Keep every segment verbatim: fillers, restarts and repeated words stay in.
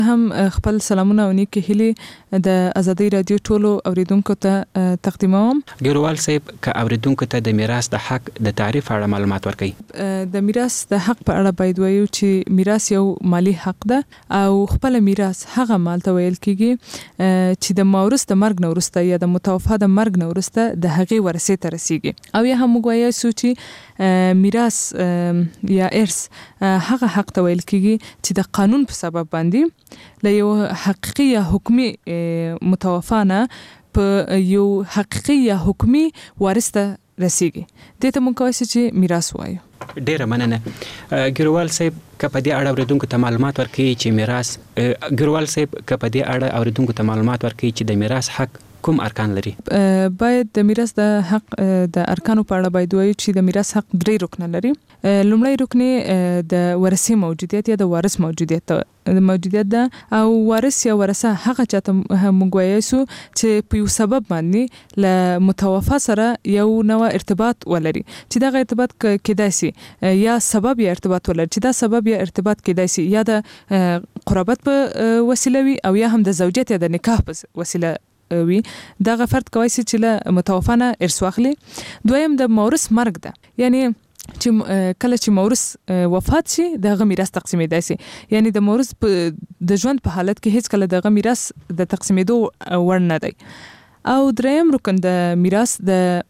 هم خپل سلامونه او نیکه هیلې د ازادي رادیو ټولو اوریدونکو ته تقدیموم. ګیروال صاحب که اوریدونکو ته د میراث د حق د تعریف اړه معلومات ورکړي. د میراث د حق په اړه باید وایو چې میراث یو مالی حق ده او خپل میراث هغه مال ته ویل کیږي چې د مورث د مرګ نه وروسته یا د متوفا د مرګ نه وروسته د هغې ورثې ته رسیږي. او یا هم موږ وایو چې میراث یا ارث هغه حق ته ویل کیږي چې د قانون په سبب باندې له یو حقیقي یا حکمي متوفا نه په یو حقیقي یا حکمي وارث ته رسیږي. دې ته موږ کولی شو چې میراث وایو. ډیره مننه. ګیروال صاحب که په دې اړه اوریدونکو ته معلومات ورکړي چې میراث ګیروال صاحب که په دې اړه اوریدونکو ته معلومات ورکړي چې د میراث حق کوم ارکان لري؟ باید د میراث د حق د ارکانو په اړه باید وایو چې د میراث حق درې رکنه لري. لومړی رکن د ورثې موجودیت یا د وارث موجودیت موجودیت ده او وارث یا ورثه هغه چاته موږ وایو چې په یو سبب باندې له متوفا سره یو نوع ارتباط ولري چې دا ارتباط کېدای شي یا سبب یا ارتباط ولري چې دا سبب یا ارتباط کېدای شي یا د قرابت په وسیله وي او یا هم د زوجیت یا د نکاح په وسیله وي. دا فرد کوي چې له متوفا نه ارث واخلي. دویم د مورث مرګ ده، یعنی چې کله چې مورث وفات شي دغه میراث تقسیمېدای شي، یعنی د مورث د ژوند په حالت کې هیڅ کله دغه میراث د تقسیمېدو وړ نه دی. او دریم رکن د میراث د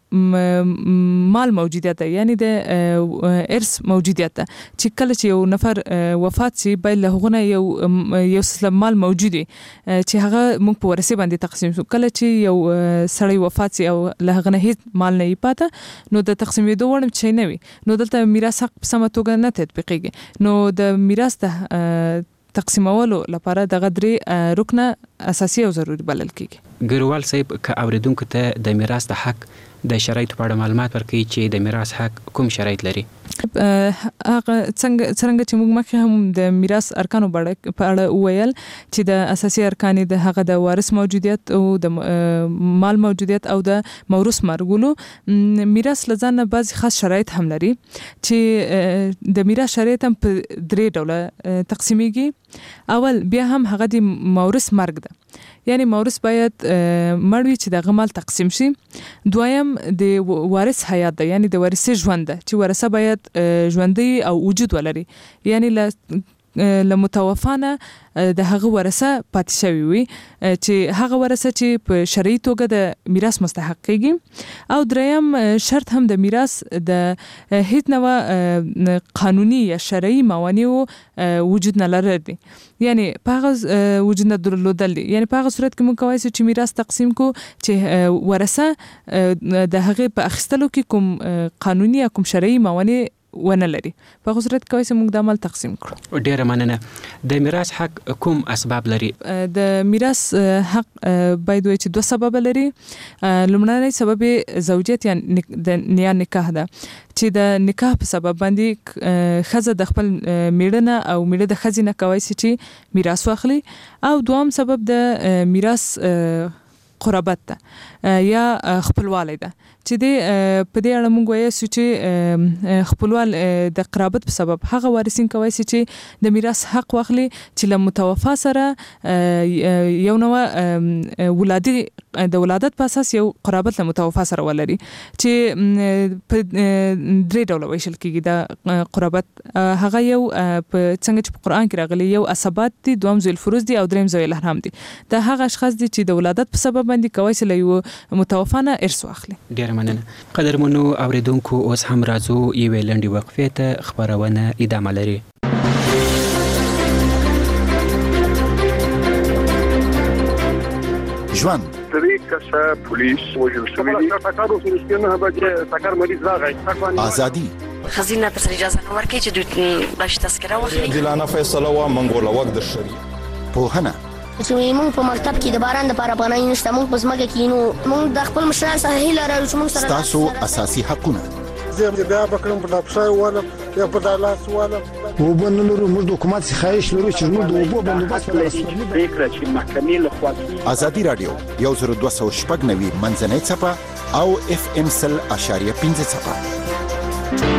مال موجودیت ده، یعنی د ارث موجودیت ده چې کله چې یو نفر وفات شي باید له هغه یو یو څه مال موجود وي چې هغه موږ په ورثې باندې تقسیم شو. کله چې یو سړی وفات شي او له هغه نه هیڅ مال نه یې پاته نو د تقسیمېدو وړ شی نه وي، نو دلته میراث حق په سمه توګه نه تطبیقیږي. نو د میراث د تقسیمولو لپاره دغه درې رکنه اساسي او ضروري بلل کیږي. ګیروال صاحب که اوریدونکو ته د میراث د حق د شرایطو په اړه معلومات ورکړي چې د میراث حق کوم شرایط لري؟ هغه څنګه څنګه چې موږ مخکې هم د میراث ارکانو په اړه وویل چې د اساسي ارکان د هغه د وارث موجودیت او د مال موجودیت او د موروث مرګولو. میراث لزان نه بعض خاص شرایط هم لري چې د میراث شرایط هم په درې ډوله تقسیمیږي. اول بیا هم هغه د موروث مرګ ده، یعنی موروث باید مړ وي چې دغه مال تقسیم شي. دویم د وارث حیات ده، یعنی د ورثې ژوند ده چې ورثه باید ژوندی او وجود ولري، یعنی له متوفا نه د هغه ورثه پاتې شوی وي چې هغه ورثه چې په شرعي توګه د میراث مستحق کیږي. او دریم شرط هم د میراث د هیڅ نوع قانوني یا شرعي موانعو وجود نه لري، یعنی په هغه وجود نه درلودل دي. یعنی په هغه صورت کې موږ کولی شو چې میراث تقسیم کو چې ورثه د هغه په اخیستلو کې کوم قانوني یا کوم شرعي موانع ونه لري. په هغه صورت کې کولی شو موږ د عمل تقسیم کړو. ډیره مننه. د میراث حق کوم اسباب لري؟ د میراث حق باید وایي چې دوه سبب لري. لومړنی سبب زوجیت یا یا نکاح ده چې د نکاح په سبب باندې ښځه د خپل میړه نه او میړه د ښځې نه کولی شي چې میراث واخلي. او دویم سبب د میراث قرابت ده یا خپلوالی ده چې د په دې اړه موږ وایو چې خپلوال د قرابت په سبب هغه وارثین کولی شي چې د میراث حق واخلي چې له متوفا سره یو نوع ولادي د ولادت په اساس یو قرابت له متوفا سره ولري چې په درې ډوله ویشل کیږي. د قرابت هغه یو په څنګه چې په قرآن کې راغلي یو عصبات دي، دویم ذوی الفروض دي او دریم ذوی الارحام دي. دا هغه اشخاص دي چې د ولادت په سبب باندې کولی شي له یو متوفا نه ارث واخلي. ډیره مننه. قدرمنو اوریدونکو اوس هم راځو یوې لنډې وقفې ته، خپرونه ادامه لري. ژوند درې کسه پولیس وژل شوي دي. ټکر وشو چې نه به ټکر مریض راغی. ازادي خزینه پر اجازه نه ورکړي چې دوی باش تذکره واخلي. عادلانه فیصله وا منګوله وخت د شری پوهنه چې موږ په مکتب کې د باران لپاره پناه نشته، موږ په ځمکه کې نو موږ د خپل مشران سره هیله لرو چې موږ سره تاسو اساسي حقونه زه بیا بکرم په لپسای والا یا په لاس والا وبن لرو موږ د حکومت څخه خواهش لرو چې موږ د اوبو بندوبست لرو. فکر چې محکمې له خوا ازادي رادیو یو زر دوه سوه شپږ نوي منځنۍ څپه او اف ام سل اشاریه پنځه څپه.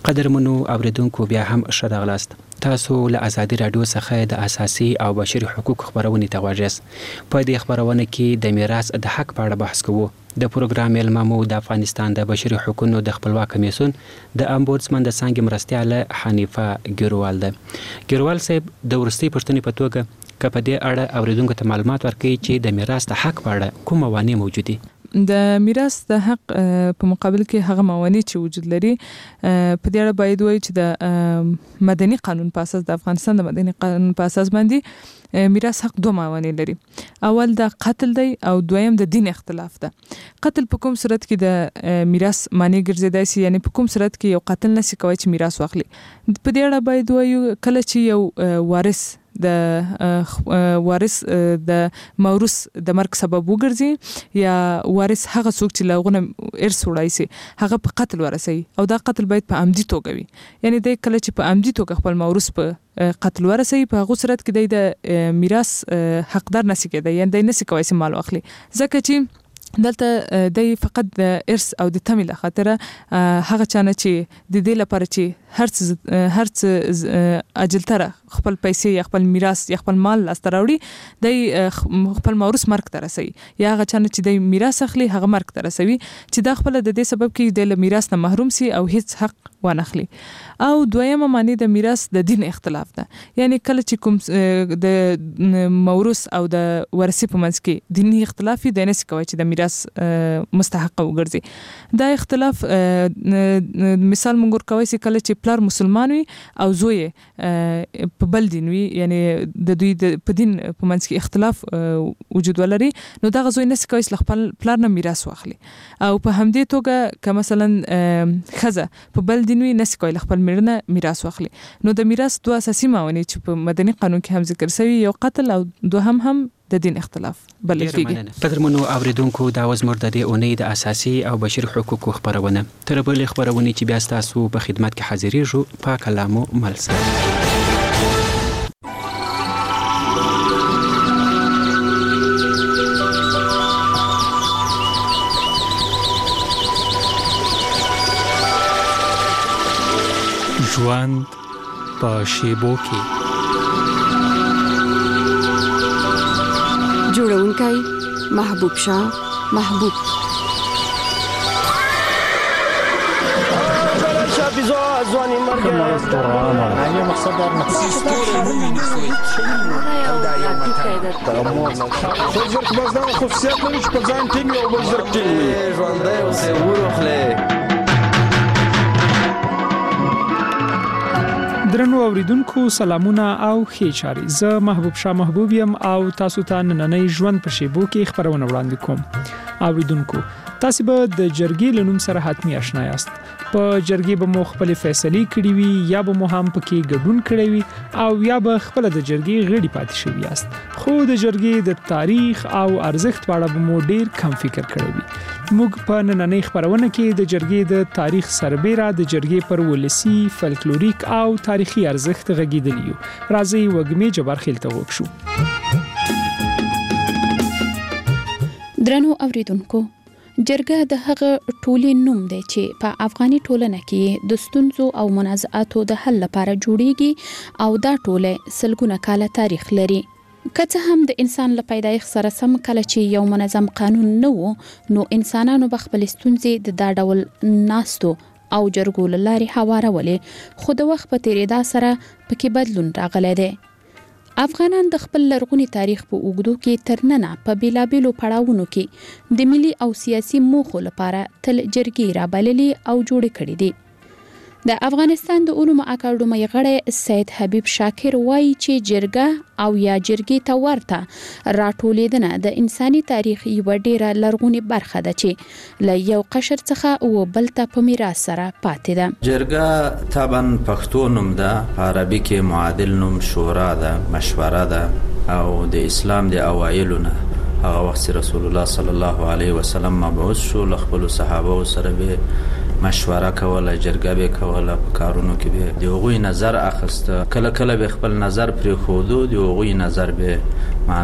قدرمنو اوریدونکو بیا هم ښه راغلاست. تاسو له ازادي رادیو څخه د اساسي او بشري حقوق خبرونه ته غواړئ. په دې خبرونه کې د میراث د حق په اړه بحث کوو. د پروګرام ملممو د افغانستان د بشري حقوقو د خپلواک کمیسیون د امبودسمن د څنګه مرستياله حنیفه ګیروال ده. ګیروال صاحب د ورستي پښتنې په توګه کپه دې اړه اوریدونکو ته معلومات ورکړي چې د میراث د حق په اړه کوم موانع موجود دي. د میراث د حق په مقابل کې هغه موانع چې وجود لري په دې اړه باید وایي چې د مدني قانون په اساس د افغانستان د مدني قانون په اساس باندې میراث حق دوه موانع لري. اول د قتل دی او دویم د دین اختلاف ده. قتل په کوم صورت کې د میراث معنی ګرځیدای شي، یعنی په کوم صورت کې یو قاتل نشي کوي چې میراث واخلي. په دې اړه باید وایو کله چې یو وارث د وارث د موروث د مرګ سبب وګرځي یا وارث هغه څوک چې لغونه ارث وړای سي هغه په قتل ورسي او دا قتل باید په عمدي توګه وي. یعنی د کله چې په عمدي توګه خپل موروث په قتل ورسي په هغه صورت کې د میراث حقدار نشي کېدای، یعنی د نشي کوي چې مال واخلي. ځکه چې دلته د فقط د ارث او د تمې له خاطره هغه چانه چې د دې لپاره چې هرڅ هرڅ اجلتره خپل پیسې یا خپل میراث یا خپل مال لاسته راوړي د خپل موروث مرګ ته رسي یا هغه چانه چې د میراث اخلي هغه مرګ ته رسوي چې دا خپل د دې سبب کې د میراث نه محروم سي او هیڅ حق وانخلي. او دویمه معنی د میراث د دین اختلاف ده. یعنی کله چې کوم د موروث او د ورثي په منځ کې دیني اختلاف دی نس کوي چې د میراث مستحق وګرځي. دا اختلاف مثال مونږ کوي چې کله چې پلار مسلمان وي او زوی په بل دین وي، یعنی د دوی په دین په منځ کې اختلاف وجود ولري، نو دا غوی نس کوي چې خپل پلار نه میراث واخلي. او په همدې توګه که مثلا خزه په بل دین وي نس کوي خپل میرنه میراث واخلي. نو د میراث دوه اساسي موانع چې په مدني قانون کې هم ذکر شوی، یو قتل او دوهم هم د دین اختلاف بلل کېږي. قدرمنو اوریدونکو دا وزمر د دې اونۍ د اساسي او بشري حقوقو خبرونه تر بلې خبرونه چې بیا تاسو په خدمت کې حاضرېږو په کلامو ملسه. ژوند په شیبو کې جوړونکی محبوب شاه محبوب ځواني مرګ نه مقصد در بزرګ بازار خصوصیت لري چې په ځان ټینګ او بزرګ ټینګ ژوندۍ اوسې ورخله. درنو اوریدونکو سلامونه او ښې چارې. زه محبوب شاه محبوب یم او تاسو ته نننۍ ژوند په شیبو کې خبرونه وړاندې کوم. اوریدونکو تاسو به د جرګې له نوم سره حتمی آشنا یاست. په جرګې به مو خپل فیصلې کړې وي یا به مو هم پکې ګډون کړی وي او یا به خپل د جرګې غړي پاتې شوي یاست. خو د جرګې د تاریخ او ارزښت په اړه به مو ډیر کم فکر کړی وي. موږ په نننۍ خبرونه کې د جرګې د تاریخ سربېره د جرګې پر ولسی فلکلوریک او تاریخي ارزښت غږیدلی یو. راځئ وګمې جبار خیل ته وکړو. درنو اوریدونکو جرګه د هغه ټولې نوم دی چې په افغاني ټولنه کې د ستونزو او منازعاتو د حل لپاره جوړیږي او دا ټوله سلګونه کاله تاریخ لري. که څه هم د انسان له پیدایښت سره سم کله چې یو منظم قانون نه و، نو انسانانو به خپل ستونزې د دا ډول ناستو او جرګو له لارې هوارولې، خو د وخت په تیریدا سره پکې بدلون راغلی دی. افغانان د خپل لرغوني تاریخ په اوږدو کې تر ننه په بیلابیلو پړاوونو کې د ملي او سیاسي موخو لپاره تل جرګې رابللې او جوړې کړې دي. د افغانستان د علومو اکاډمۍ غړی سید حبیب شاکر وایي چې جرګه او یا جرګې ته ورته راټولېدنه د انساني تاریخ یوه ډیره لرغونې برخه ده چې له یو قشر څخه و بل ته په میراث سره پاتې ده. جرګه طبعا پښتو نوم ده، په عربي کې معادل نوم شورا ده، مشوره ده او د اسلام د اوایلو نه هغه وخت رسول الله صلی الله علیه وسلم مبعوث شو، له خپلو صحابه سره به مشوره کوله، جرګه به کوله، په کارونو کې به د هغوی نظر اخیسته، کله کله به خپل نظر پرې ښودو، د هغوی نظر به معنا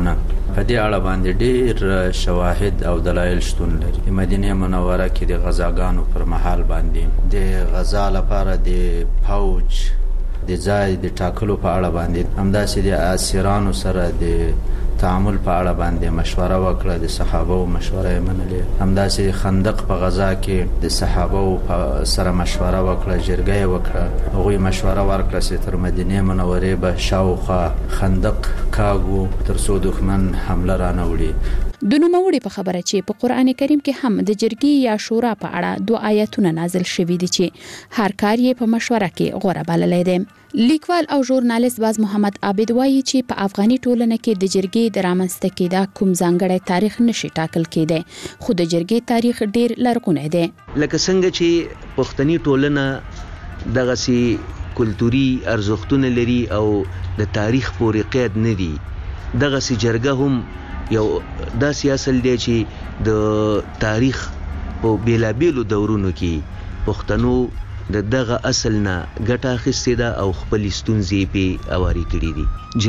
په دې اړه باندې ډېر شواهد او دلایل شتون لري. د مدینه منوره کې د غزاګانو پر مهال باندې د غزا لپاره د فوج د ځای د ټاکلو په اړه باندې همداسې د اسیرانو سره د تعامل په اړه باندې مشوره وکړه، د صحابه او مشوره یې منلې. همداسې خندق په غزا کې د صحابه او سره مشوره وکړه، جرګه یې وکړه، هغوی مشوره ورکړه چې تر مدینه منورې به شاوخوا خندق کاږو تر څو دښمن حمله رانه وړي. د نوموړي په خبره چې په قرآن کریم کې هم د جرګې یا شورا په اړه دوه آیتونه نازل شوي دي چې هر کار یې په مشوره کې غوره بللی دی. لیکوال او ژورنالیست باز محمد عابد وایي چې په افغاني ټولنه کې د جرګې د رامنځته کېدا کوم ځانګړی تاریخ نشي ټاکل کېدی، خو د جرګې تاریخ ډیر لرغونی دی. لکه څنګه چې پښتني ټولنه دغسي کلتوري ارزښتونه لري او د تاریخ پورې قید نه دي، دغسي جرګه هم یو داسې اصل دی چې د تاریخ په بیلابیلو دورونو کې پښتنو د دغه اصل نه ګټه اخیستې ده او خپل ستونزې پې اواري کړي دي.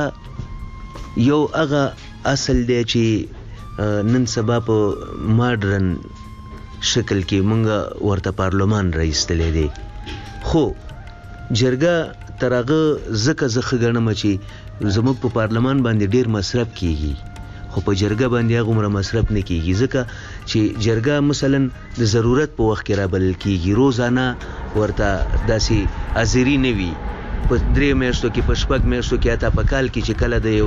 جرګه یو هغه اصل دی چې نن سبا په ماډرن شکل کې مونږ ورته پارلمان راایستلی دی، خو جرګه تر هغه ځکه زه ښه ګڼم چې زموږ په پارلمان باندې ډیر مصرف کیږي، خو په جرګه باندې هغه عمره مصرف نه کیږي، ځکه چې جرګه مثلا د ضرورت په وخت کې رابلل کیږي. روزانه ورته داسې حاضري نه وي، په درې میاشتو کې، په شپږ میاشتو کې، حتی په کال کې چې کله د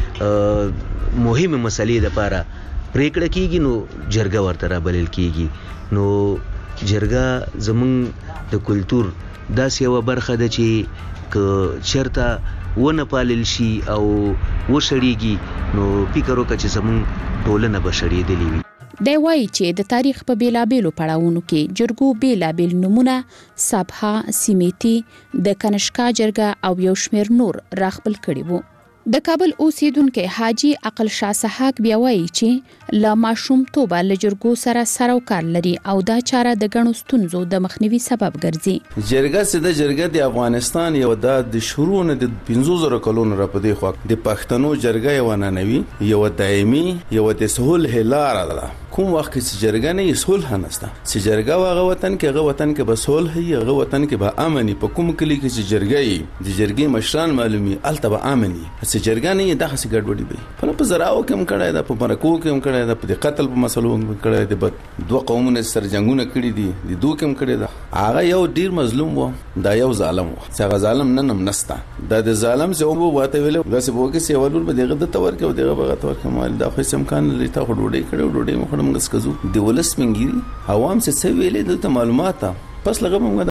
یوې مهمې مسلې دپاره پرېکړه کیږي نو جرګه ورته رابلل کیږي. نو جرګه زموږ د کلتور داسې یوه برخه ده چې که چېرته ونه پالل شي او وشړیږي نو فکر وکړه چې زموږ ټولنه به شړېدلې وي. دی وایي چې د تاریخ په بیلابیلو پړاوونو کې جرګو بیلابیل نومونه، سابها، سیمیتی، د کنشکا جرګه او یو شمېر نور راخپل کړي وو. د کابل اوسیدونکو حاجی عقل شاه سحاق بیا وایي چې له ماشومتوبه له جرګو سره سره کار لري او دا چاره د ګڼو ستونزو د مخنیوي سبب ګرځي. جرګه چې د جرګه د افغانستان یو د شروع نه د پنځه زره کلونو را پدې خو د پښتنو جرګه یو ننوي یو دایمي یو د سهول هلار ده. کوم وخت چې جرګه نه صلح نهسته، چې جرګه واغه وطن کې هغه وطن کې به صلح هي، هغه وطن کې به امن. په کوم کلی کې چې جرګه یې د جرګې مشران معلومي الته به امن یي، چې جرګه نه دغه څه ګډوډي وي. په زراو کې هم کړه ده، په مرکو کې هم کړه ده، په قتل په مسلو هم کړه ده، په دوه قومونو سره جنگونه کړي دي، د دوه کې هم کړه ده. هغه یو ډیر مظلوم و، دا یو ظالم و، چې هغه ظالم نن هم نسته. دا د ظالم څه وو واته ویل غسه وګه سی ولول به دغه د تور کې او دغه بغه تور کې مال دا خو سم کان لري تا خډوډي کړه ډوډۍ مخړم غس کزو د ولس منګيري عوام څه ویلې د معلومات پس لغه موږ